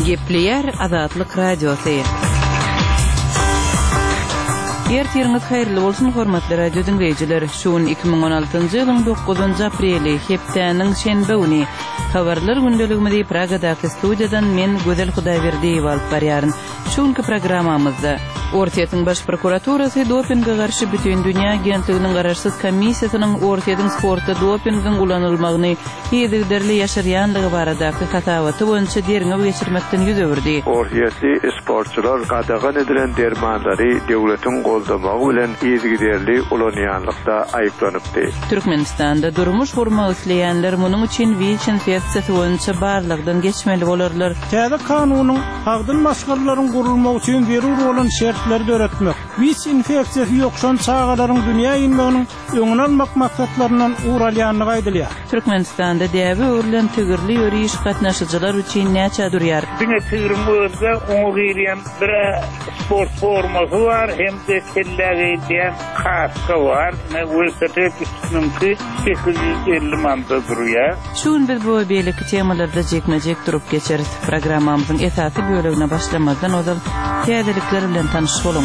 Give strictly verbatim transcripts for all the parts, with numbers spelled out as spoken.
Gepleyer Azatlyk Radiosu. Ertiriniz hayırlı bolsun hormatly radio dinleyijiler. Şuun iki ming on altyncı ýylyň dokuzynjy apreli hepdeniň şenbe güni habarlar gündeliginde Pragadaky studiýadan men Gözel Hudaýberdiýew alyp barýaryn. Şuňky programmamyzda Ortiýatyň baş prokuraturasy dopingga garşy bütün dünýä agentliginiň garaşsyz komissiýasynyň Ortiýatyň sportda dopingden ulanylmagyny ýedirderli ýaşarýanlygy baradaky hatawaty boýunça derňe geçirmekden ýüz öwürdi. Ortiýasy sportçylar gadagan edilen dermanlary döwletiň goldamagy bilen ýedirderli ulanýanlykda aýyplanypdy. Türkmenistanda durmuş gurmak isleýänler munyň üçin WIC infeksiýasy boýunça barlygdan geçmeli bolarlar. Täze kanunyň hagdyn maşgarlaryň gurulmagy üçin berýär bolan şertleri öğretmek. WIC infeksiyası yokşan çağalaryň dünýä inmeginiň öňüne almak maksatlaryndan uğralýanlygy aýdylýar. Türkmenistanda däbi öwrilen tügürli ýöriş gatnaşyjylar üçin näçe durýar? Diňe tügürüm bolsa oňa girýän bir sport formasy bar, hem de kelläge diýen kaska bar. Ne welosiped üstünki sekiz yüz elli manda durýar. Şuň biz bu beýleki temalarda jekmejek durup geçeriz. Programmamyzyň esasy bölegine başlamazdan ozal täzelikler bilen tanış bolun.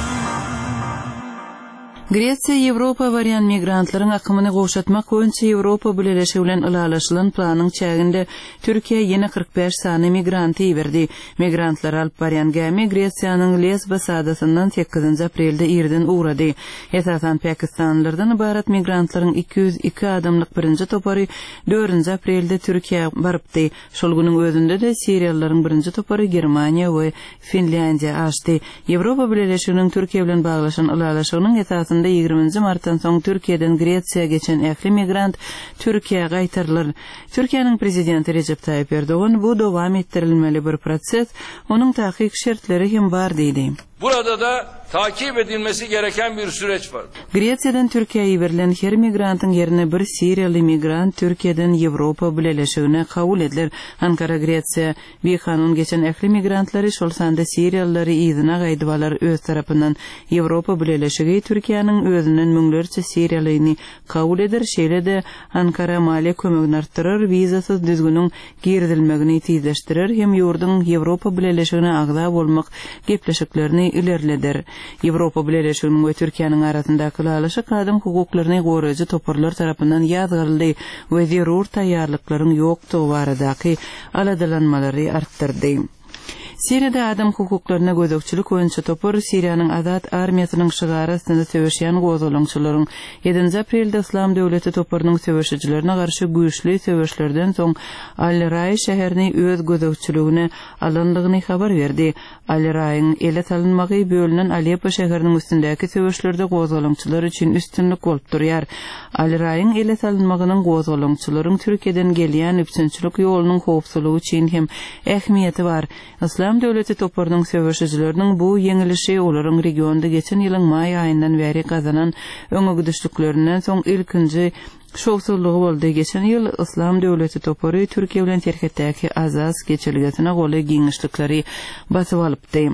Gretsiýa Ýewropa barýan migrantlaryň akymyny gowşatmak boýunça Ýewropa bileşigi bilen ilalaşylan planyň çäginde Türkiýe ýene kırk beş sany migranty berdi. Migrantlar alyp barýan gämi Gretsiýanyň Lesbos adasyndan sekizinji aprelde ýerden uğrady. Esasan Pakistanlylardan ibarat migrantlaryň iki yüz iki adamlyk birinji topary dördünji aprelde Türkiýe barypdy. Şol güniň özünde de Siriýalylaryň birinji topary Germaniýa we Finlandiýa açdy. Ýewropa bileşiginiň Türkiýe bilen baglaşan ilalaşygynyň esasy ýygrüminji martdan soň Türkiýeden Gretsiýa geçen ähli migrant Türkiýe gaýtarylır. Türkiýanyň prezidenti Recep Tayyip Erdoğan bu dowam etdirilmeli bir proses, onuň tahyk şertleri hem bar diýdi. Burada da takip edilmesi gereken bir süreç var. Gretsiýadan Türkiýe'ye berilen her migrantyň yerine bir Siriýaly migrant Türkiýeden Ýewropa bileşigine kabul edilir. Ankara Gretsiýa bir kanun geçen ähli migrantlary şol sanda Siriýalylary ýzyna gaýdybalar öz tarapyndan Ýewropa bileşigi Türkiýanyň özünden müňlerçe Siriýalyny kabul eder. Şeýle-de Ankara maliýe kömegini artdyrar, wizasyz düzgünüň girdilmegini tezleşdirer hem ýurduň Ýewropa bileşigine agza bolmak gepleşiklerini ilerleder. Ýewropa bileşiginiň we Türkiýanyň arasyndaky ilalaşyk adam hukuklaryny goraýjy toparlar tarapyndan ýazgyryldy we zerur taýýarlyklaryň ýokdugy baradaky aladalanmalary artdyrdy. Siriýada adam hukuklaryna gözekçilik boýunça topar Siriýanyň Azat armiýasynyň şygarysyny söwüşýän gozulaňçylaryň ýedinji aprelde Islam döwleti toparynyň söwüşçilerine garşy güýçli söwüşlerden soň Al-Ray şäherini öz gözekçiligine alandygyny habar berdi. Al-Ray'yň ele salynmagy bölünen Aleppo şäheriniň üstündäki söwüşlerde gozulaňçylar üçin üstünlik bolup durýar. Al-Ray'yň ele salynmagynyň gozulaňçylaryň Türkiýeden gelýän üpçünçilik ýolunyň howpsuzlygy üçin hem ähmiýeti bar. İslam döwleti toparynyň söwüşçileriniň bu ýeňilişi olaryň regionda geçen ýylyň may aýyndan beri gazanan öňe gidişliklerinden soň ilkinji şowsuzlygy boldy. Geçen ýyl Islam döwleti topary Türkiýe bilen terhetdäki azaz geçirilgetine goly giňişlikleri basyp alypdy.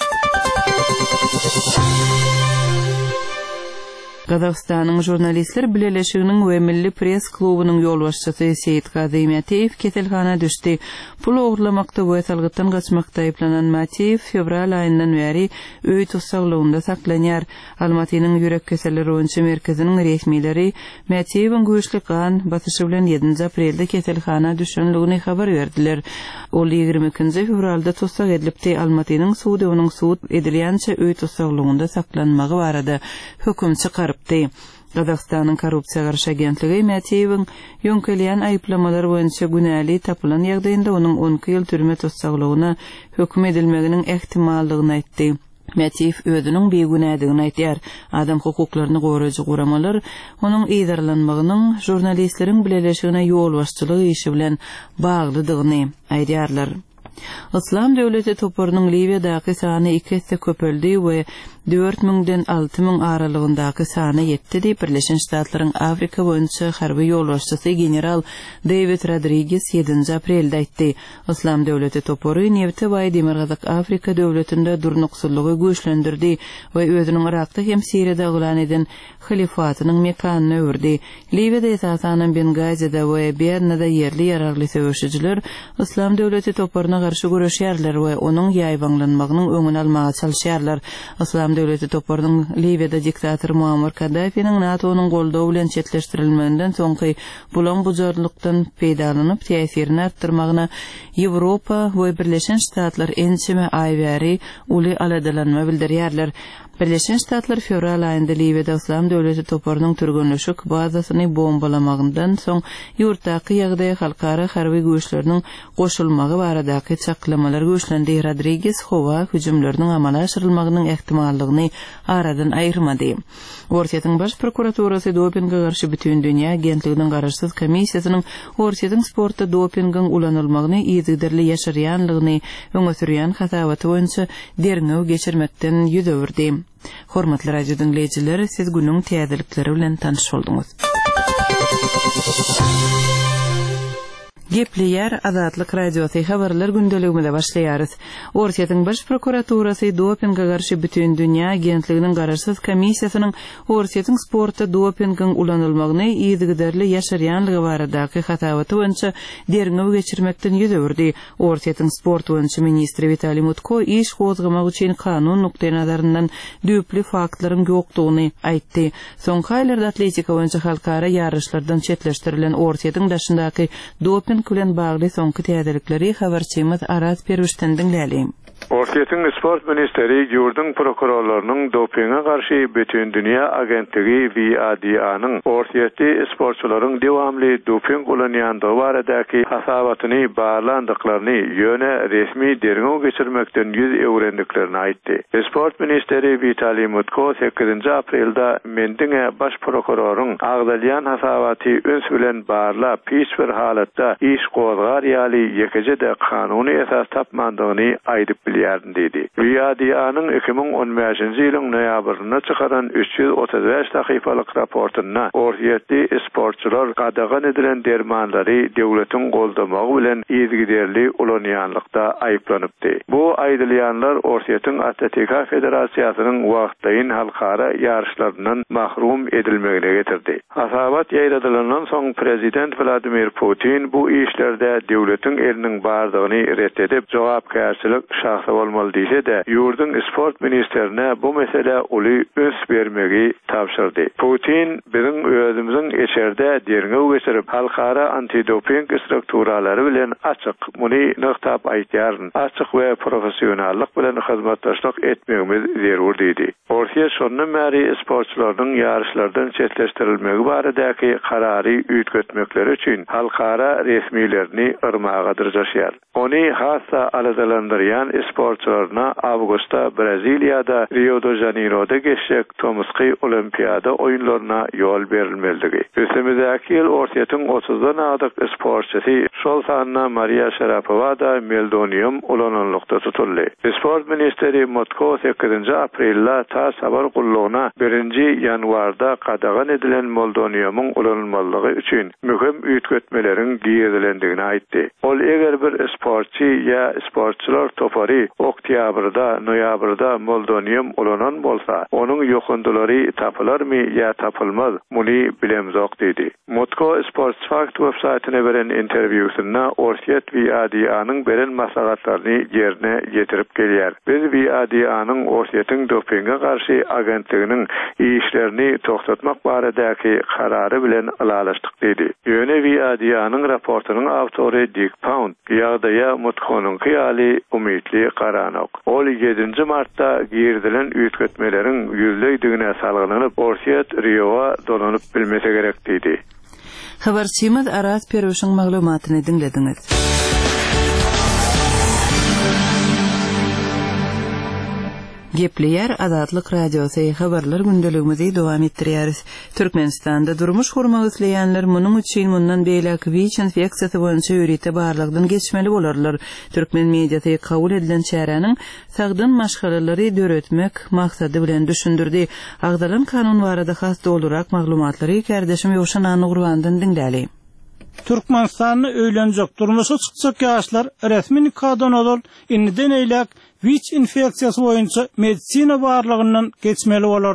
Gazakstanyň jurnalistler bileşiginiň we Milli Press klubynyň ýolbaşçysy Seyit Gazy Matiýew keselhana düşdi. Pul ogurlamakda we salgytdan gaçmakda aýplanan Matiýew fevral aýyndan beri öý tutsagligynda saklanýar. Almatynyň ýürek keselleri öňçe merkeziniň resmileri Matiýewiň güýçli kan basyşy bilen ýedinji aprelde keselhana düşenligini habar berdiler. Ol ýygrimi ikinji fevralda tutsak edilipdi. Almatynyň suwdy onuň suwd edilýänçe öý tutsagligynda saklanmagy barada höküm çykaryp Gazakstanyň korrupsiýa garşy agentligi Matiýewiň ýöňkelýän aýyplamalalar boýunça günäli tapylan ýagdaýynda onuň on iki ýyl türme tutsaglygyna hökm edilmeginiň ähtimallygyny aýtdy. Matiýew özüniň begünädigini aýtýar. Adam hukuklaryny goraýjy guramalar onuň ýydarlanmagynyň jurnalistleriň bileşigine ýolbaşçylyk işi bilen baglydygyny aýdýarlar. Islam döwleti toparynyň Libiýadaky sany iki hesse köpeldi we dört miňden alty miň aralygyndaky sany ýetdi diýip Birleşen Ştatlaryň Afrika boýunça harby ýolbaşçysy general David Rodriguez ýedinji aprelde aýtdy. Islam döwleti topary Nevte we Demirgazak Afrika döwletinde durnuksullygy güýçlendirdi we özüniň Irakda hem Siriýada gulan eden halifatynyň mekanyny öwürdi. Libiýada esasanan Bengazi'de we Berna'da yerli ýararly söwüşçiler Islam döwleti toparyna garşy güreşýärler we onuň ýaýbanlanmagynyň öňüni almaga çalşýarlar. Islam döwleti topardyň Libyada diktator Muammar Kaddafi'nin NATO'nun goldawy bilen çetleşdirilmesinden soňky bulan buzarlykdan peýdalanyp täsirini artdyrmagyna Ýewropa we Birleşen Ştatlar ençeme aýbary uly aladalanma bildirýärler. Birleşen Ştatlar fevral ayında Libyada Islam döwleti topardyň türgünleşik bazasyny bombalamagyndan soň ýurtdaky ýagdaý halkara harby güýçleriniň goşulmagy baradaky çaklamalar güýçlendi. Rodriguez howa hüjümleriniň amala aşyrylmagynyň ähtimallygyny aradan aýyrmady. Orsiýetiň baş prokuraturasy dopingga garşy bütün dünýä agentliginiň garaşsyz komissiýasynyň Orsiýetiň sportda dopingiň ulanylmagyny ýygyderli ýaşarýanlygyny öňe sürýän hasabaty boýunça derňew geçirmekden ýüzewirdi. Hormatly radio dinleyijiler, siz günüň täzelikleri bilen tanyş bolduňuz. Gepleýär Azatlyk radiosy habarlar gündeliginde başlaýarys. Orsiýetiň baş prokuraturasy dopingga garşy bütün dünýä agentliginiň garaşsyz komissiýasynyň Orsiýetiň sportda dopingiň ulanylmagyny ýygyderli ýaşarýanlygy baradaky hasabaty boýunça derňew geçirmekden ýüzewirdi. Orsiýetiň sport boýunça ministri Vitaliy Mutko iş gozgamak üçin kanun nukta nazaryndan düpli faktlaryň ýokdugyny aýtdy. Soňky aýlarda atletika boýunça halkara ýarışlardan çetleşdirilen Orsiýetiň daşyndaky doping bilen bagly soňky täzelikleri habarçymyz Aras Perwişden dinläli. Orsiýetiň sport ministeri ýurdun prokurorlarynyň dopinga garşy bütün dünýä agentligi W A D A-nyň Orsiýetli sportçylaryň dewamly doping ulanýandygy baradaky hasabatyny barlandyklaryny ýöne resmi derňew geçirmekden ýüz öwrendiklerini aýtdy. Sport ministeri Vitaliy Mutko sekizinji aprelda mendiňe baş prokuroryň agdalýan hasabaty öns bilen barlap hiç bir halatda iş gozgar ýaly ýekejede kanuny esas tapmandygyny aýdyp bilýärdi dedi. W A D A-nyň iki ming on beşinji ýylyň noýabryna çykaran üç ýüz otuz beş sahyfalyk raportyna Orsiýetli sportçylar gadagan edilen dermanlary döwletiň goldamagy bilen ýygyderli ulanýanlykda aýyplanypdy. Bu aýdylýanlar Orsiýetiň Atletika Federasiýasynyň wagtlaýyn halkara ýarışlaryndan mahrum edilmegine getirdi. Hasabat ýaýradylandan soň prezident Vladimir Putin bu işlerde döwletiň eliniň bardygyny reddedip jogapkärçilik şahsy bolmaly diýse-de, ýurdun sport ministerine bu mesele uly öns bermegi tapşyrdy. Putin biziň özümiziň eşerde derňew geçirip halkara antidoping strukturalary bilen açyk muny nöktap aýtýaryn, açyk we professionallyk bilen hyzmatdaşlyk etmegimiz zerur diýdi. Orsiýet şondan bäri sportçylaryň ýarışlardan çetleşdirilmegi baradaky karary üýtgetmekleri üçin halkara resmilerini yrmaga dyrjaşýar. Ony hassa aladalandyrýan sportçylaryna awgustda Braziliýada Rio de Janeiro'da geçecek Tomsky Olimpiada oýunlaryna ýol berilmeligi. Ösemizdäki ýyl Orsiýetiň otuzdan adyk sportçysy şol sanyna Maria Sharapova da meldonium ulananlykda tutuldy. Sport ministeri Mutko sekizinji aprelda ta sabar gullugyna birinji ýanwarda qadagan edilen meldoniumyň ulanylmalygy üçin möhüm üýtgetmeleriň giýerlendigini aýtdy. Ol eger bir sportçy ýa sportçylar topary oktýabrda, noýabrda meldonium ulanan bolsa, onuň ýokundulary tapylarmy ýa tapylmaz, muny bilemzok dedi. Mutko Sports Fact websaytyna beren interwýusynda Orsiýet W A D A-nyň beren maslahatlaryny ýerine getirip gelýär. Biz W A D A-nyň Orsiýetiň dopinga garşy agentliginiň işlerini toktatmak baradaky karary bilen alalaşdyk dedi. Ýöne W A D A-nyň raportynyň awtory Dick Pound ýagdaýa Mutko'nun ýaly umytly garanok. Ol ýedinji martda girdilen üýtgetmeleriň ýüzlüýdigine salgylanyp Orsiýet Rio'ga dolanyp bilmese gerek diýdi. Habarçymyz Aras Perwişiň maglumatyny dinlediňiz. Gepleýär Azatlyk radiosy habarlar gündeligimizi dowam etdirýäris. Türkmenistanda durmuş gurmak isleýänler munyň üçin mundan beýlek W I Ç infeksiýasy boýunça ýürite barlygdan geçmeli bolarlar. Türkmen mediasy kabul edilen çäreniň sagdyn maşgalalary döretmek maksady bilen düşündirdi. Agdalan kanun barada has dolurak maglumatlary kardeşim Ýowşan Anugurwandan dinläli. Türkmenistanyň öýlenjek durmuşy çykjak ýaşlar resmi nikahdan ol indiden eýlek W I Ç infeksiýasy boýunça medisina barlygyndan geçmeli bolarlar.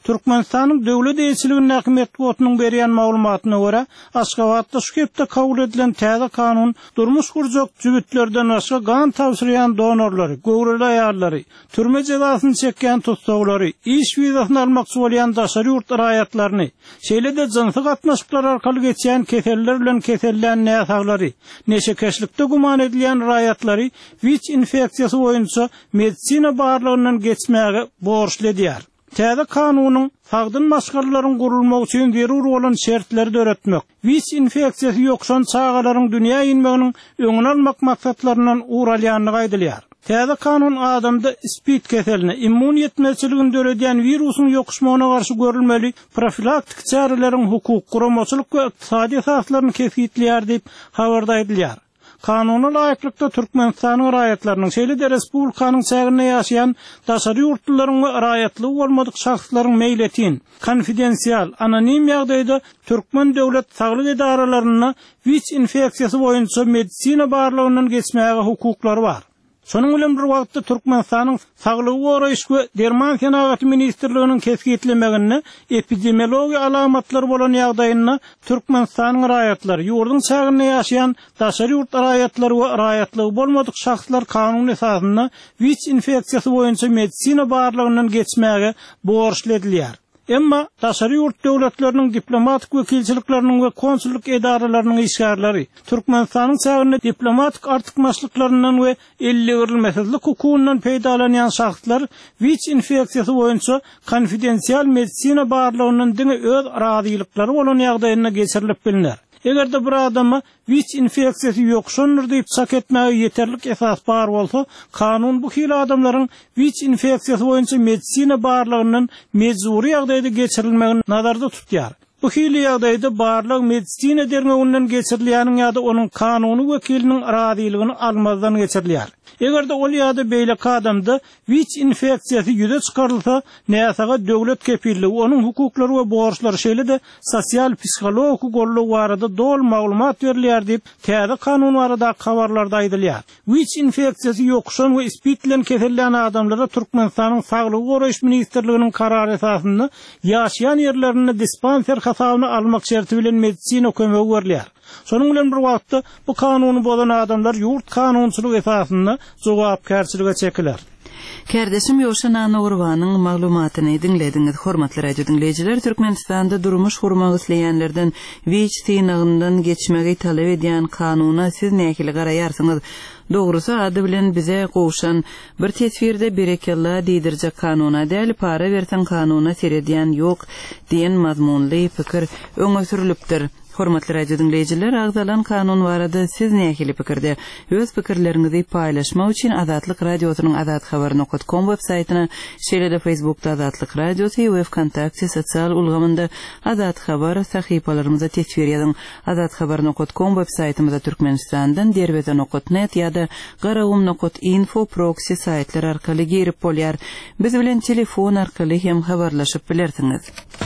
Türkmenistanyň döwlet elçiliginiň häkimet botunyň berýän maglumatyna görä, Aşgabatda şu hepde kabul edilen täze kanun durmuş gurjak jübitlerden başga gan tawsirýän donorlary, göwreli aýallary, türme jazasyny çekýän tutsaglary, iş wizasyny almakçy bolýan daşary ýurt raýatlaryny, şeýle-de jinsy gatnaşyklar arkaly geçýän keseller bilen kesellän näsaglary, neşekeşlikde guman edilýän raýatlary W I C infeksiýasy boýunça medisina barlygyndan geçmäge borçly edýär. Täze kanunyň sagdyn maşgarlaryň gurulmagy üçin zerur bolan şertleri öğretmek, W I C infeksiýasy ýokşan çağalaryň dünýä inmeginiň öňüne almak maksatlaryndan uğralýanyny gaýdylýar. Täze kanun adamda spid keselini, immun yetmezçiligini döredýän virusyň ýokuşmagyna garşy görülmeli profilaktik çareleriň hukuk, guramaçylyk we ykdysady esaslaryny kesgitleýär diýip habarda edilýär. Kanuny laýyklykda Türkmenistanyň raýatlarynyň şeýle-de respublikanyň çägine ýaşaýan daşary ýurtlaryň we raýatlygy bolmadyk şahslaryň meýletin, konfidensial, anonim ýagdaýda Türkmen döwlet saglyk edaralaryna W I C infeksiýasy boýunça medisina barlygyndan geçmäge hukuklary bar. Şonuň bilen bir wagtda Türkmenistanyň saglygy goraýyş we derman senaty ministrliginiň kesgitlemegini epidemiologiýa alamatlary bolan ýagdaýyna Türkmenistanyň raýatlary, ýurdun çägine ýaşaýan daşary ýurt raýatlary we raýatlygy bolmadyk şahslar kanun esasyna W I C infeksiýasy boýunça medisina barlygyndan geçmäge borçly edilýär. Emma daşary ýurt döwletleriniň diplomatik wekilçilikleriniň we konsulluk edaralarynyň işgärleri Türkmenistanyň çägine diplomatik artykmaçlyklarynyň we ellegirilmezlik hukukundan peýdalanýan şahslar W I C infeksiýasy boýunça konfidensial medisina barlygyndan diňe öz razylyklary bolan ýagdaýyna geçirilip bilinär. Egerde bir adama W I C infeksiýasy ýokşandyr diýip çak etmäge ýeterlik esas bar bolsa, kanun bu hili adamlaryň W I C infeksiýasy boýunça medisina barlygyndan mejburi ýagdaýda geçirilmegini nazarda tutýar. Bu hili ýagdaýda barlyk medisina derneginden geçirilýäniň ýa-da onuň kanuny wekiliniň razylygyny almazdan geçirilýär. Egerde ol ýa-da beýleki adamda W I C infeksiýasy ýüze çykarylsa, näsaga döwlet kepilligi, onuň hukuklary we borçlary şeýle-de sosial psikologik golluk barada dol maglumat berilýär diýip täze kanun barada habarlarda aýdylýar. W I C infeksiýasy ýokşan we spid bilen kesellän adamlara Türkmenistanyň saglyk goraýyş ministrliginiň karary esasynda ýaşaýan ýerlerine dispanser hasabyna almak şerti bilen medisina kömegi berilýär. Şonuň bilen bir wagtda bu kanuny bolan adamlar ýurt kanunçylyk esasynda jogapkärçilige çekiler. Kardeşim Ýoşan Anowrwanyň maglumatyny dinlediňiz. Hormatly radio dinleýijiler, Türkmenistanda durmuş gurmak isleýänlerden W I C synagyndan geçmegi talep edýän kanuny siz nähili garaýarsyňyz? Dogrusu ady bilen bize gowşan bir tesbirde berekella diýdirje kanuna däl para bersen kanuna seredýän ýok diýen mazmunly pikir öňe sürilipdir. Hormatly radio dinleýijiler, agzalan kanun barada siz nähili pikirde öz pikirleriňizi paýlaşmak üçin Azatlyk radiosynyň azat habar nokta com web saýtyna, şeýle-de Facebookda Azatlyk radiosy we WhatsApp sosial ulgamynda Azat habar sahypalarymyza tesbir ýazyň. Azat habar nokta com web saýtymyzda Türkmenistandan derbeze nokta net ýa-da garawum nokta info proxy saýtlar arkaly girip bolýar. Biz bilen telefon arkaly hem habarlaşyp bilersiňiz.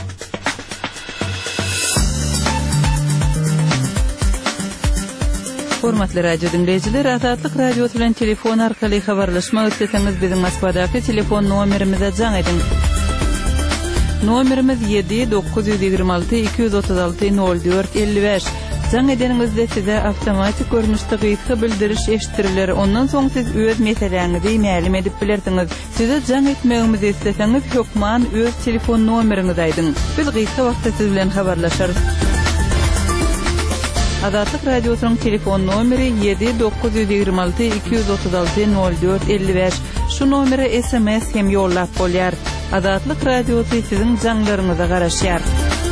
Hormatly radio dinleýijiler, Azatlyk radiosy bilen telefon arkaly habarlaşmak isleseňiz biziň Moskvadaky telefon nomerimize jaň ediň. Nomerimiz yedi dokuz yüz ýigirme alty iki yüz otuz alty nol dört elli beş. Jaň edeningizde size awtomatik görnüşde gyýyky bildiriş eşitdiriler. Ondan soň siz öz meseleňizi ma'lum edip bilersiňiz. Size jaň etmegimizi isleseňiz hökman öz telefon nomeriňizi aýdyň. Biz gyýyky wagtda siz bilen habarlaşarys. Azatlyk radiosynyň telefon nomeri yedi dokuz yüz ýigirme alty iki yüz otuz alty nol dört elli beş. Şu nomere S M S hem ýollap bolýar. Azatlyk radiosy siziň jaňlaryňyza garaşýar.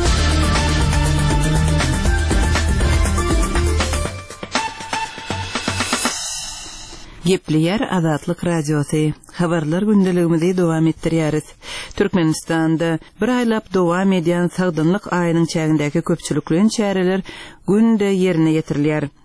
Gepleýär Azatlyk radiosy. Habarlar gündeligimizi dowam etdirýäris. Türkmenistanda bir aýlap dowam edýän sagdynlyk aýynyň çägindäki köpçülikliň çäreler günde ýerine getirilýär.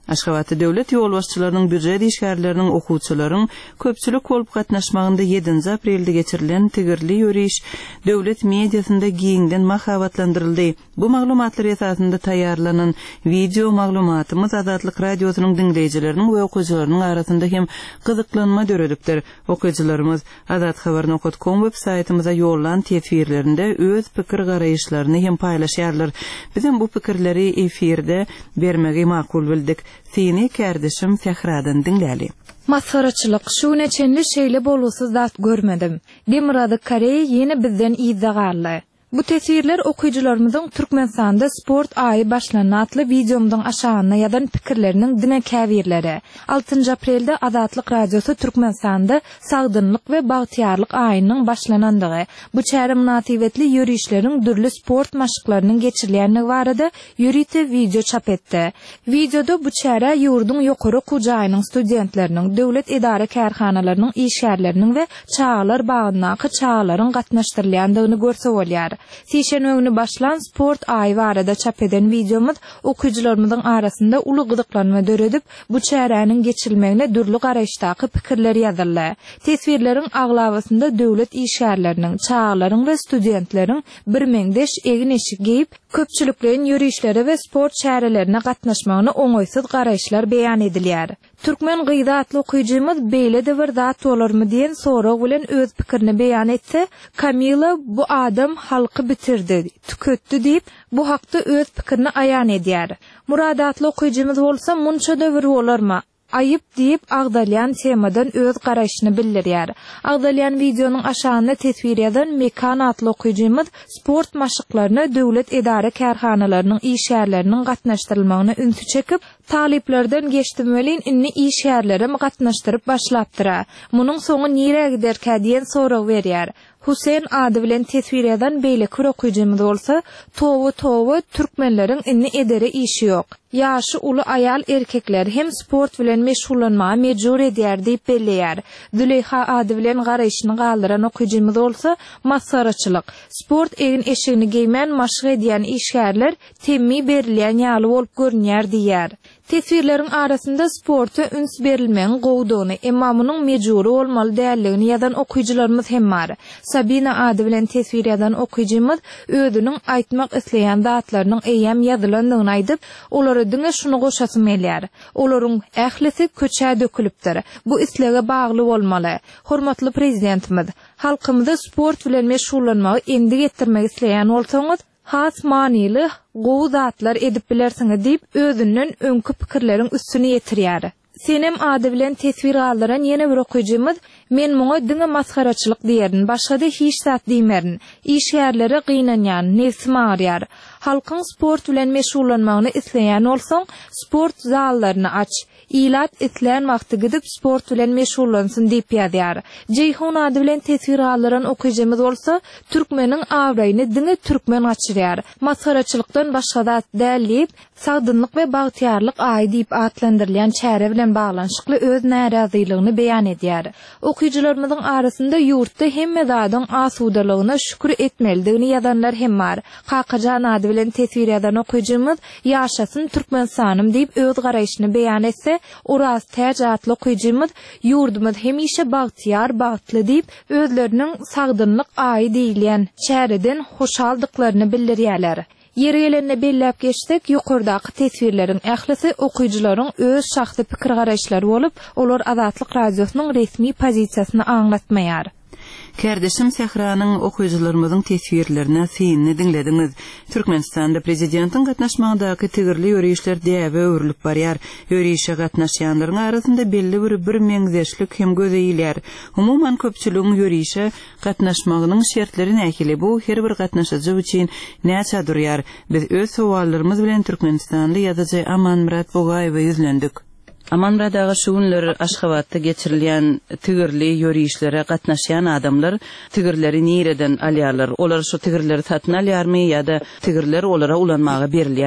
Aşgabatda döwlet ýol başçylarynyň büdjet işgärleriniň okuwçylaryň köpçülik bolup gatnaşmagynda yedinji aprelde geçirilen tigirli ýöriş döwlet mediasynda giňden mahabatlandyryldy. Bu maglumatlar esasında taýýarlanan video maglumatymyz Azatlyk radiosynyň dinleýijileriniň we okuwçylarynyň arasynda hem gyzyklanma döredipdir. Okuwçylarymyz azat habar nokta com web saytymyza ýollan tefirlerinde öz pikir garaýyşlaryny hem paýlaşýarlar. Bizim bu pikirleri efirde bermegi makul bildik. Seni kardeşim Fehradan dinläli. Masaraçylyk şu neçenli şeýle bolusuz zat görmedim. Demirady Korey ýene bizden iýdagarly. Bu tesirler okuyucularımızın Türkmenistan'da sport ayı başlanan atlı videomdan aşağına yadan pikirlerinin dine käwirleri. altıncı aprelde Azatlyk Radyosu Türkmenistan'da sagdynlyk ve bagtyarlyk ayının başlanandygy, bu çäre münasibetli ýörüşlerin dürli sport maşyklarynyň geçirilýänligi barada ýörite video çap etdi. Videoda bu çäre ýurdun ýokary okujaýynyň studentleriniň, döwlet edara kärhanalarynyň işgärleriniň we çağlar bagyndaky çağlaryň gatnaşdyrylýandygyny görsek bolýar. Sişen öňüne başlan sport aýy barada çap eden videomuz okuwçylarymyzyň arasynda uly gyzyklanma döredip, bu çäräniň geçirilmegine dürli garaýşdaky pikirler ýazyldy. Tesvirleriň aglabasynda döwlet işgärleriniň, çağlaryň we studentleriň bir meňdeş egin eşik giyip, köpçüliklerin ýörüşleri we sport çärelerine gatnaşmagyny oňoýsuz garaýşlar beýan edilýär. Türkmen gyýda atly okuyjymyz beýle de bir zat bolarmy diýen sorag bilen öz pikirini beýan etse, Kamila bu adam halky bitirdi, tüketdi diýip bu hakda öz pikirini aýan edýär. Muradatly okuyjymyz bolsa munça da bir bolarmy? Ayıp diýip agdalyan temadan öz garaýşyny bildirýär. Agdalyan videonyň aşağına tesvir eden Mekan atly okuyjymyz sport maşyklaryny döwlet edara kärhanalarynyň işgärleriniň gatnaşdyrylmagyna ünsü çekip, taliplerden geçdirmeliň inni işgärlere gatnaşdyryp başlapdyra. Munyň soňy nire giderkä diýen sorag berýär. Huseyn ady bilen tesvir eden beýle kür okuyjymyz bolsa, towu towu türkmenleriň inni edere işi ýok. Ýaşy uly aýal erkekler hem sport bilen meşgullanmagy mejbur edýär diýip belleýär. Züleyha ady bilen garaýşyny galdyran okuyjymyz bolsa, masaraçylyk, sport egin eşigini giýmen maşgy edýän işgärler temmi berilýän ýaly bolup görünýär diýär. Tesvirlerin arasında sporta üns berilmeň gowdugyny, emma munyň mejburi bolmaly däldigini ýazan okuyjylarymyz hem bar. Sabina ady bilen tesvir eden okuyjymyz özüniň aýtmak isleýän zatlarynyň eýem ýazylandygyny aýdyp, olary diňe şunu goşasym gelýär. Olaryň ählisi köçä dökülipdir. Bu islege bagly bolmaly. Hormatly prezidentimiz, halkymyza sport bilen meşgullanmagy endi getirmek isleýän bolsaňyz, has manily gowy zatlar edip bilersiňiz diýip özünden öňkü pikirleriň üstüne ýetirýär. Senem ady bilen tesvir aldyran ýene bir okuyjymyz, men muňa diňe maskaraçylyk diýerin, başga-da hiç zat diýmerin. İşgärleri gynanýan, nefsim ağrýar. Halkyň sport bilen meşgullanmagyny isleýän bolsaň, sport zallaryny aç. İlat etlen wagty gidip sport bilen meşgullansyn diýip ýazýar. Jeyhun ady bilen tesvir aldyran okuyjymyz bolsa, türkmeniň awraýyny diňe türkmen açyrýar. Maskaraçylykdan başga zat däl, sagdynlyk we bagtyarlyk aý diýip atlandyrylýan çäre bilen baglanşykly öz närazylygyny beýan edýär. Okuyjylarymyzyň arasynda ýurtda hemme zadyň asudalygyna şükür etmelidigini ýazanlar hem bar. Kakajan ady bilen tesvir eden okuyjymyz ýaşasyn Türkmenistanym diýip öz garaýşyny beýan etse, Uraz täjatly okuyjymyz ýurdumyz hemişe bagtyar, bagtly diýip özleriniň sagdynlyk aý diýilýän çäreden hoşaldyklaryny bildirýärler. Ýeri gelende belläp geçdik, ýokardaky tesvirleriň ählisi okuyjylaryň öz şahsy pikir garaýşlary bolup, olar Azatlyk Radiosynyň resmi pozisiýasyny aňlatmaýar. Kardeşim Sehranyň okuyjylarymyzyň tesvirlerini syny dinlediňiz. Türkmenistanda prezidentiň gatnaşmagyndaky tigirli ýörüşler däwe öwrülip barýar. Ýörüşe gatnaşýanlaryň arasynda belli bir bir meňzeşlik hem gözeýilýär. Umuman köpçüligiň ýörüşe gatnaşmagynyň şertleri näkili bu her bir gatnaşyjy üçin näçe durýar. Biz öz sowallarymyz bilen Türkmenistanly ýazyjy Amanmurat Bogaýewa ýüzlendik. Amanmurat ağa şu günler Aşgabatda geçirilýän tigirli ýörüşlere gatnaşýan adamlar tigirleri nireden alýarlar? Olar şu tigirleri satyn alýarmy ýa-da tigirler olara ulanmagy berilýärmi?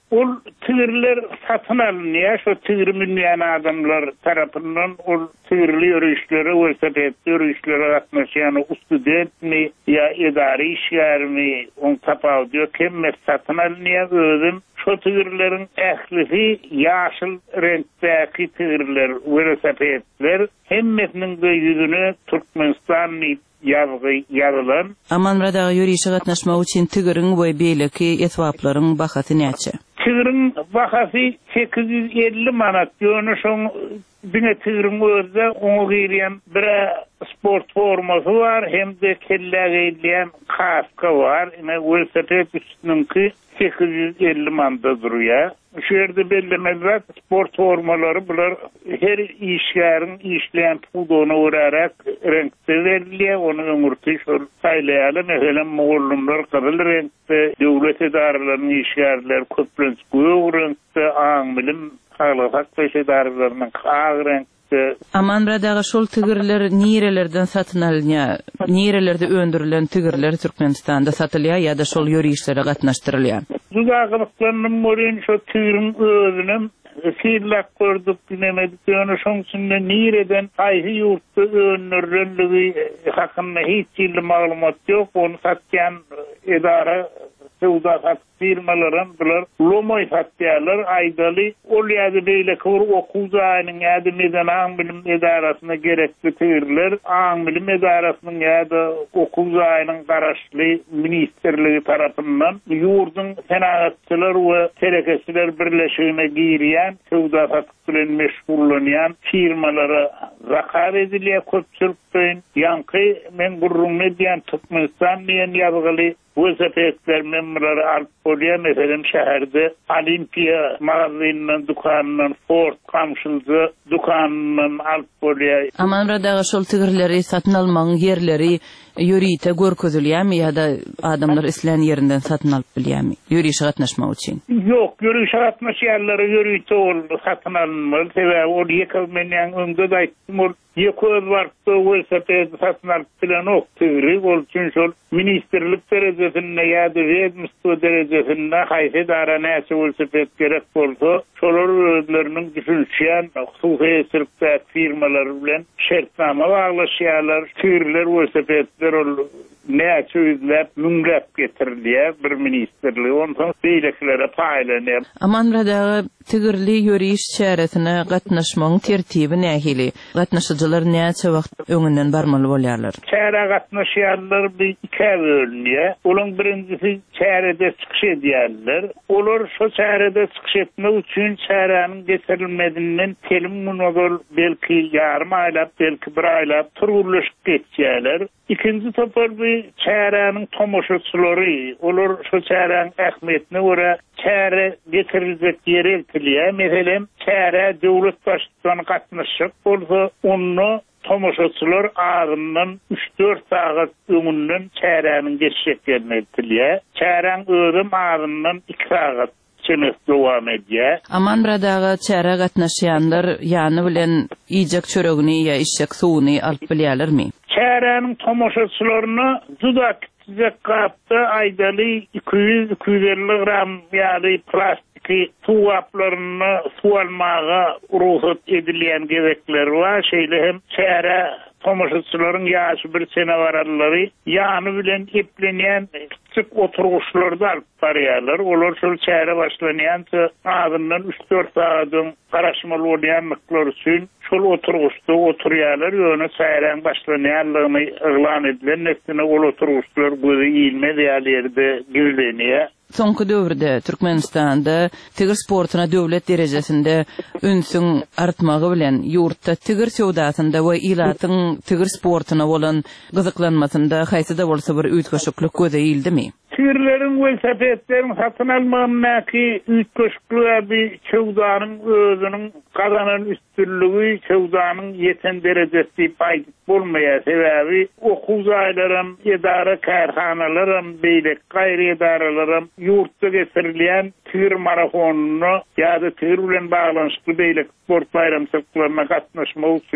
ol tığırlar satın alınıyor. Şu tığır minleyen adamlar tarafından ol tığırlı yürüyüşlere, velosiped yürüyüşlere katnaşan o student mi ya idari işler mi on tapav diyor. Kemme satın alınıyor özüm. Şu tığırların ehlifi yaşıl renkteki tığırlar, velosipedler hemmesinin de yüzünü Türkmenistanlı yazgı yazılan. Amanradağı yürüyüşe katnaşmak için tığırın ve beyleki etvaplaryň bahasy näçe? Tığırın bahasy sekiz yüz elli manat. Ýöne şoň diňe tığırın özde oňa giren bir sport formasy var, hem de kelläge edilýän kaska var. Ine velosiped üstünki sekiz yüz elli manda durýar. Şu yerde bellemezler sport formaları bular her işlerin işleyen pudona uğrayarak renkte veriliyor. Onu ömürtü şol saylayalı. Mesela Moğollumlar kızıl renkte, devlet idarelerinin işlerler köprünç göğ renkte, ağmilim halkak beş idarelerinin kağ renkte. Amanradağı şol tığırlar nirelerden satın alınýar? Nirelerde öndürilen tığırlar Türkmenistan'da satılýar ya da şol yürüyüşlere gatnaşdyrylýar? Dudağılıklarının morin şu tığırın özünün fiillak gördük dinemedik. Ýöne şoň üçin nireden aýhy ýurtda önürlenligi hakynda hiç ýyly maglumat ýok. Onu satýan idara sowda sat firmalarym bular lomoy satýarlar aýdaly ol ýa-da beýle kor okuw zaýynyň ýa-da medan aň bilim edarasyna gerekli tığırlar aň bilim edarasynyň ýa-da okuw zaýynyň garaşly ministrligi tarapyndan ýurdun senagatçylar we terekesçiler birleşigine girýän sowda satyk bilen meşgullanýan firmalara zakar edilýär köpçülükden ýanky men gurrun edýän Türkmenistan diýen ýazgyly velosipedler memurları alıp bolýar. Mesela şäherde Olimpiya magazynynyň dukanynyň Ford kamşylygy dukanynyň alyp bolýar. Amanradağı şol tığırlary satyn almagyň yerleri ýörüýte görkezilýärmi ýa-da adamlar islen ýerinden satyn alyp bilýärmi? Ýörüýüşe gatnaşmak üçin. Ýok, ýörüýüşe gatnaşýarlar ýörüýte ol satyn alınmaly. Sebäbi ol ýeke menen öňde de aýtdym, ol ýeke wagtda velosiped satyn alyp bilen ok tığıry, ol üçin şol ministrlik derejesinde ýa-da wedmistwo derejesinde haýsy dara näçe velosiped gerek bolsa, şolar özleriniň düşünýän hususy şirket firmalar bilen şertnama baglaşýarlar. Tığırlar velosipedler ol näçe izläp müňräp getirilýär bir ministrlik. Ondan beýleklere paýlanýar. Amanradağı tığırly ýörüýüş çäresine gatnaşmagyň tertibi nähili? Gatnaşyjylar näçe wagt öňünden barmaly bolýarlar? Çäre gatnaşýarlar bir iki bölünýär. Olaň birincisi çärede çykyş edýärler. Olar şu çärede çykyş etmek üçin çäräniň geçirilmedinden telim munagol belki ýarym aýlap, belki bir aýlap turgurlaşyp geçýärler. İkinci topar bir çäräniň tomoşaçylary, olar şu çäräň ähmiýetine görä çäre getiriljek ýere eltilýär. Meselem çäre döwlet başçysyna gatnaşyp bolsa, onu tomoşaçylar ağzından üç dört saat öňünden çäräniň geçişek ýerine eltilýär. Çäräň özüm ağzından iki saat çemes dowam edýär. Amanradağı çäre gatnaşýanlar ýany bilen iýjek çöregini ýa işek suwuny alyp bilýärlermi? Çäräniň tomoşaçylaryny juda kiçik gapda aýdaly iki yüz iki yüz elli gram ýa-da plastik suwaplaryny suwalmaga ruhsat edilýän gebekler var. Şeýle hem çäre tomoşaçylaryň ýaşy bir sene barallary ýany bilen eplenýän kiçik oturguşlarda alyp barýarlar. Olar şol çäre başlanýança ağzyndan üç dört saatyň garaşmaly bolýanlyklar üçin şol oturguşda oturýarlar. Ýöne çäreň başlanýanlygyny eglan edilen näsene ol oturguşlar gözi iýilmedi ýerde gizlenýär. Soňky döwürde Türkmenistanda tığır sportuna döwlet derejesinde ünsüň artmagy bilen ýurtda tığır sowdasynda we ilatyň tığır sportuna bolan gyzyklanmasynda haýsy da bolsa bir üýtgeşiklik göze iýildimi? Tığırlaryň velosipedleriň satyn almagyny üýtgeşiklik bir sowdanyň özüniň gazanan üstünlügi, sowdanyň ýeten derejesi paýdyk bolmaýar. Sebäbi okuw zaýlarym, edara karhanalarym, beýlek gaýry edaralarym ýurtda getirilýän tığır marafonuny ýa-da tığır bilen baglanyşly beýlek sport bayramçylyklaryna gatnaşmak üçin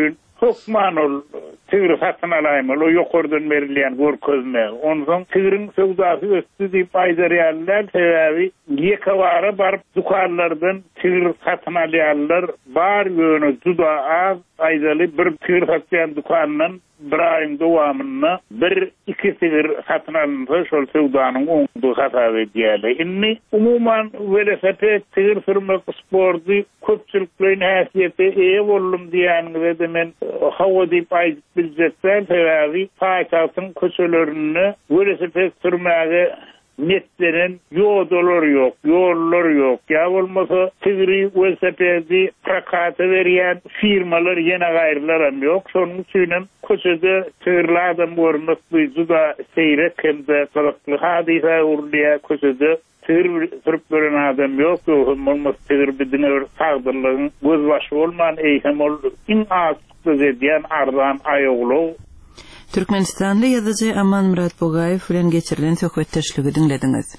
çok manol tığır satın alaymalı, o yukarıdan verilen görkezme. Ondan tığırın sevdası östü deyip aydarıyarlar, sebebi yekavara barıp dukarlardan tığır satın alayarlar, bar yönü duda az aydalı bir tığır satayan dukanın bir ayın devamında bir iki tığır satın alınsa şol sevdanın onduğu hata ve diyali. İnni umuman velosiped tığır sürmek spordu köpçülüklerin hasiyeti iyi oldum diyen ve de men hava deyip aydık bilecekler sebebi payitahtın köşelerini velosiped sürmeye netlerin yollar yok, yollar yok. Ya olmasa tığırı velosipedi prakatı veriyen firmalar yine gayrılar yok. Sonun için köşede tığırlı adam görmek duydu da seyrek hem de kalıklı hadise urluya köşede tığır sürüp gören adam yok. Olmaz tığır bidine sağdırlığın göz başı olman eyhem ol. İn ağızlıklı zediyen ardan ayoğlu. Türkmenistanlı yazıcı Aman Murat Bogayev bilen geçirilen söhbetdeşligi dinlediniz.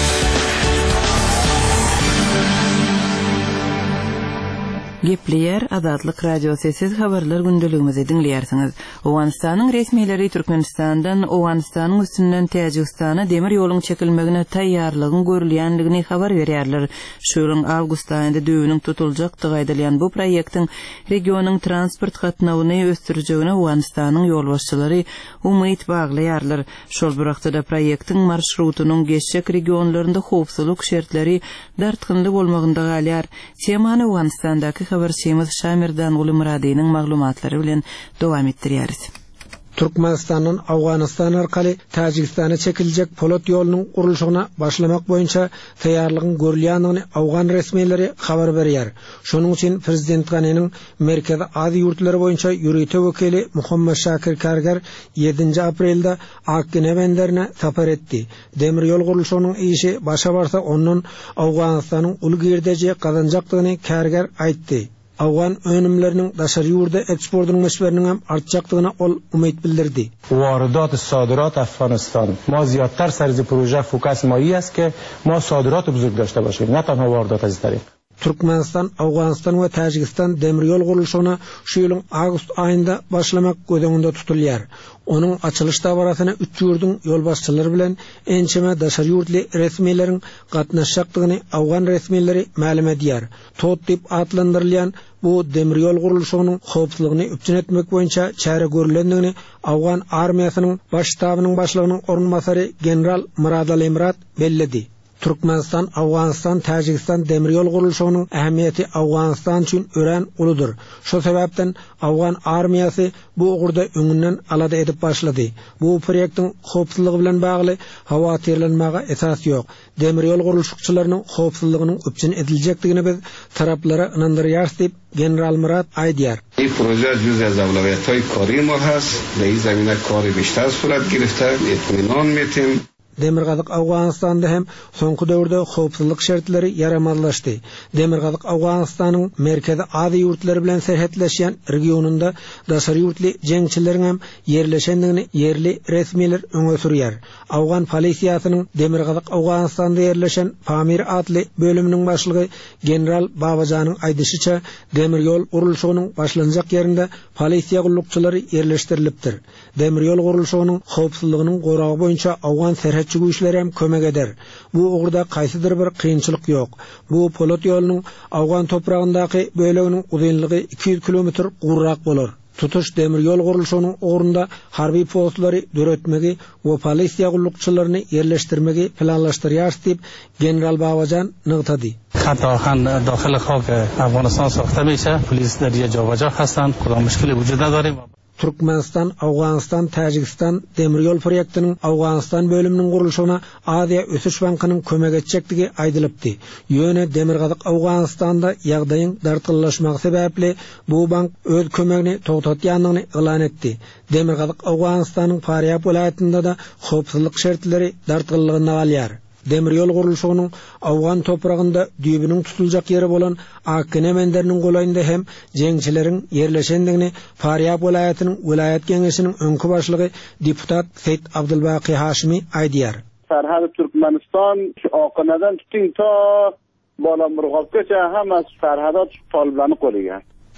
Gepleyer Azatlyk Radiosu siz habarlar gündeligimizi dinleýärsiňiz. Owganistanyň resmiýetleri Türkmenistandan Owganistanyň üstünden Täjikistana demir ýoluň çekilmegine taýýarlygyny görülýändigini habar berýärler. Şu ýylyň awgust aýynda düýbüniň tutuljakdygy aýdylýan bu proýektiň regionyň transport gatnawyny ösdürjegine Owganistanyň ýolbaşçylary umyt baglaýarlar. Şol wagtda proýektiň marşrutynyň geçjek regionlarynda howpsuzlyk şertleri dartgynly bolmagynda galýar. Temany Owganistandaky habarçymyz Şamirdan Uly Muradynyň maglumatlary bilen dowam etdirýäris. Türkmenistan'ın Afganistan arkaly Tajikistana çekiljek polat ýolunyň gurulşygyna başlamak boýunça taýýarlygyny görülýändigini Afgan resmiýetleri habar berýär. Şonuň üçin Prezident Ganynyň Merkezi Ady ýurtlary boýunça ýürüýte wekili Muhammed Şakir Kargar ýedinji aprelde Akkene benderine tapar etdi. Demir ýol gurulşygynyň işi başa barsa ondan Afganistanyň uly girdeji kazanjakdygyny Kargar aýtdy. Afgan önümlerinin daşary ýurda eksportynyň meşberiniň hem artjakdygyna ol umyt bildirdi. واردات صادرات افغانستان ما زیادتر سر از پروژه فوکس مایی است که ما صادرات بزرگ داشته باشیم نه تنها واردات از طریق Türkmenistan, Afganistan ve Tajikistan demir yol gurulşygyna şu ýylyň awgust aýynda başlamak gödeginde tutulýar. Onun açılış dabarasyna üç ýurdun ýolbaşçylary bilen ençeme daşary ýurtly resmiýetleriň gatnaşjakdygyny Afgan resmiýetleri ma'lum edýär. Tot diýip atlandyrylýan bu demir yol gurulşygynyň howpsuzlygyny üpçün etmek boýunça çäre görülendigini Afgan armiýasynyň baş ştabynyň başlygynyň ornmasary general Murad Ali Murat belledi. Türkmenistan, Afganistan, Tajikistan demir yol gurulşygynyň ähmiýeti Afganistan üçin ören uludur. Şo sebäpden Afgan armiýasy bu ugurda öňünden alada edip başlady. Bu proýektiň howpsuzlygy bilen bagly hawatirlenmäge esas ýok. Demir yol gurulşykçylarynyň howpsuzlygynyň öpçün ediljekdigini biz taraplara inandyrýarys diýip General Murat aýdýar. Bu proje juz az awlawiýatlary kary ma hast. Beý zemine kary beşter surat girifte, etminan metin. Demirgazyk Afganistanda hem soňky döwürde howpsuzlyk şertleri yaramazlaşdy. Demirgazyk Afganistanyň merkezi ady ýurtlary bilen serhetleşýän regionunda daşary ýurtly jeňçileriň hem yerleşendigini yerli resmiýetler öňe sürýär. Afgan polisiýasynyň Demirgazyk Afganistanda yerleşen Pamir adly bölüminiň başlygy general Babajanyň aýdysyça demir ýol gurulşygynyň başlanjak ýerinde polisiýa gullukçylary yerleşdirilipdir. Demir ýol gurulşygynyň howpsuzlygynyň goragy boýunça Afgan serhet güýçleri hem kömek eder. Bu ugurda gaýsydyr bir kynçylyk ýok. Bu polat ýolunyň Afgan topragyndaky böleginiň uzunlygy iki yüz kilometr gurrak bolar. Tutuş demir ýol gurulşygynyň ugurunda harby postlary döretmegi we polisiýa gullukçylaryny yerleşdirmegi planlaşdyrýar diýip general Babajan nygtady. حتی خان داخل خاک افغانستان ساخته میشه پلیس در یه جا و جا هستند کدام مشکلی وجود نداریم. Türkmenistan, Afganistan, Tajikistan demir ýol proýektiniň Afganistan bölüminiň gurulşygyna Aziýa Ösüş bankynyň kömek etjekdigi aýdylypdy. Ýöne Demirgazyk Afganistanda ýagdaýyň dartgynlaşmagy sebäpli bu bank öz kömegini togtatýandygyny elan etdi. Demirgazyk Afganistanyň Faryab welaýatynda da howpsuzlyk şertleri dartgynlygyny alýar. Demir ýol gurulşygynyň Afgan topragynda düýbüniň tutuljak ýeri bolan Akkene benderiniň golaýynda hem jeňçileriň yerleşendigini Faryab welaýatynyň welaýat geňeşiniň öňkü başlygy deputat Seyit Abdulbaqy Haşimi aýdýar. Sarhady Türkmenistan Akkenedan tuting ta Balamurgapgacha hammasi sarhada toliblarni qo'liga.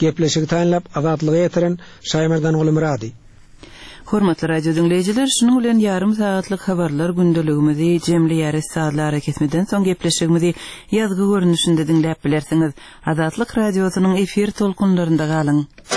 gepleşigi taýinlap azatlygy ýetiren Şaýmerdan Gulmurady. Hormatly radio dinleýijiler, şunuň bilen ýarym saatlyk habarlar gündeligimizi jemli ýary saatlara kesmeden soň gepleşigimizi ýazgy görnüşinde dinläp bilersiňiz. Azatlyk radiosynyň efir tolkunlarynda galyň.